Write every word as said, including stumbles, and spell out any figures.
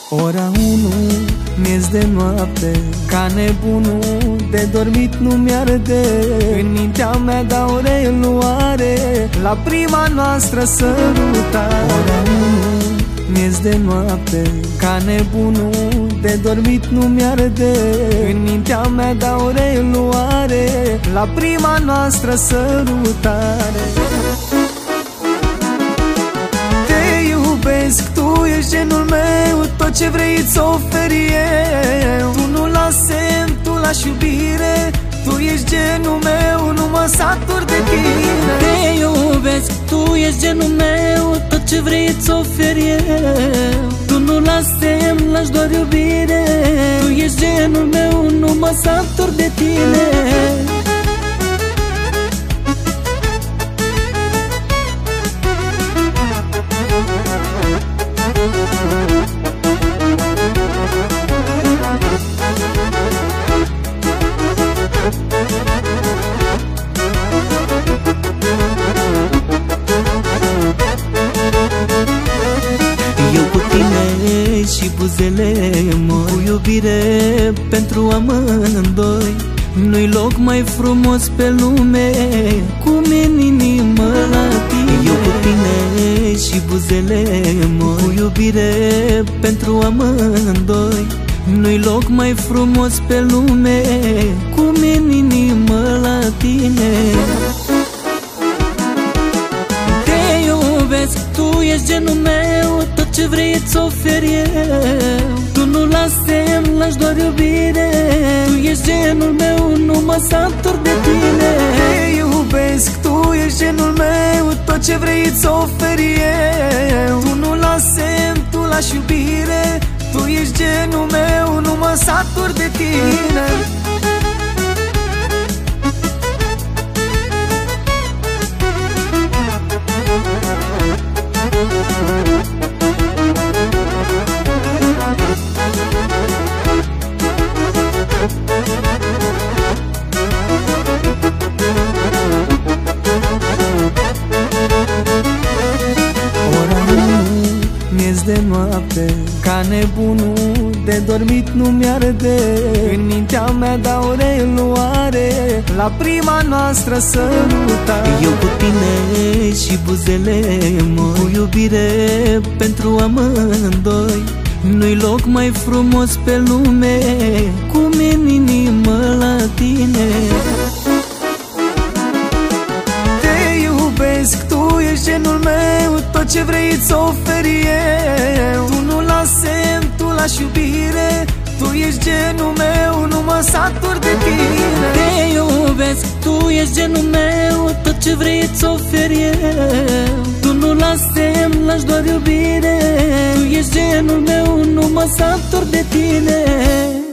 Ora unu, miez de noapte, ca nebunul, de dormit nu mi-arde. În mintea mea dau reluare la prima noastră sărutare. Ora unu, miez de noapte, ca nebunul, de dormit nu mi-arde. În mintea mea dau reluare la prima noastră sărutare. Tu ești genul meu, tot ce vrei îți ofer eu. Tu nu la semn, tu lași iubire. Tu ești genul meu, nu mă satur de tine. Te iubesc, tu ești genul meu, tot ce vrei îți ofer eu. Tu nu la semn, lași doar iubire. Tu ești genul meu, nu mă satur de tine. Eu cu tine și buzele moi, cu iubire pentru amândoi. Nu-i loc mai frumos pe lume, cum e în inimă la tine. Eu cu tine și buzele moi, cu iubire pentru amândoi. Nu-i loc mai frumos pe lume, cum e în inimă la tine. Te iubesc, tu ești genul meu, tot ce vrei îți ofer eu. Tu nu la semn, lași doar iubire. Tu ești genul meu, nu mă satur de tine. Te iubesc, tu ești genul meu, tot ce vrei îți ofer eu. Tu nu la semn, tu lași iubire. Tu ești genul meu, nu mă satur de tine. De noapte, ca nebunul, de dormit nu mi-arde. În mintea mea dau reluare la prima noastră sărutare. Eu cu tine și buzele moi, cu iubire pentru amândoi. Nu-i loc mai frumos pe lume, cum e în inimă la tine. Te iubesc, tu ești genul meu, tot ce vrei îți ofer eu. Tu nu la semn, tu lași iubire. Tu ești genul meu, nu mă satur de tine. Te iubesc, tu ești genul meu, tot ce vrei îți ofer eu. Tu nu la semn, lași doar iubire. Tu ești genul meu, nu mă satur de tine.